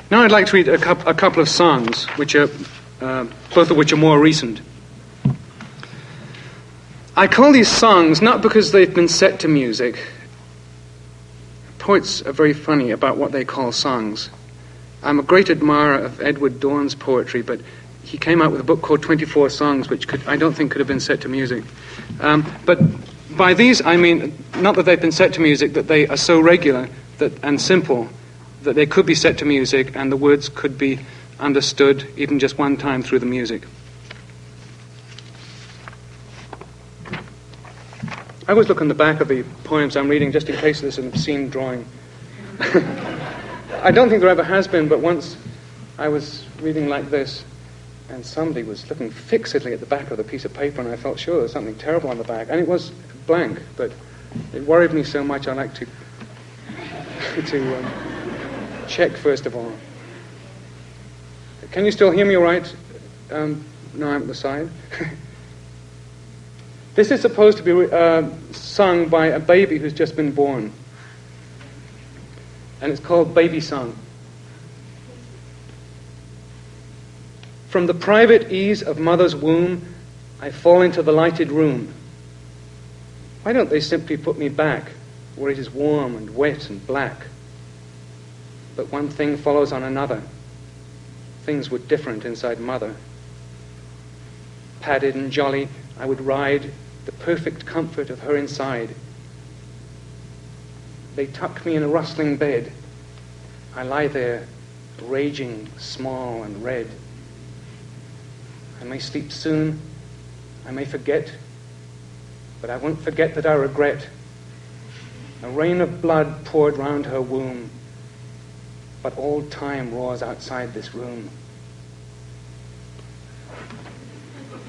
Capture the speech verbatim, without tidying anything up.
Now I'd like to read a, coup- a couple of songs, which are uh, both of which are more recent. I call these songs not because they've been set to music. Poets are very funny about what they call songs. I'm a great admirer of Edward Dorn's poetry, but he came out with a book called twenty-four songs, which could, I don't think could have been set to music. Um, but by these, I mean, not that they've been set to music, that they are so regular that and simple that they could be set to music and the words could be understood even just one time through the music. I always look on the back of the poems I'm reading just in case there's an obscene drawing. I don't think there ever has been, but once I was reading like this and somebody was looking fixedly at the back of the piece of paper and I felt sure there was something terrible on the back. And it was blank, but it worried me so much I like to, to um, check first of all. Can you still hear me all right? Um, no, I'm at the side. This is supposed to be uh, sung by a baby who's just been born. And it's called Baby Song. From the private ease of mother's womb, I fall into the lighted room. Why don't they simply put me back where it is warm and wet and black? But one thing follows on another. Things were different inside mother. Padded and jolly, I would ride the perfect comfort of her inside. They tuck me in a rustling bed. I lie there, raging, small and red. I may sleep soon, I may forget, but I won't forget that I regret. A rain of blood poured round her womb, but all time roars outside this room.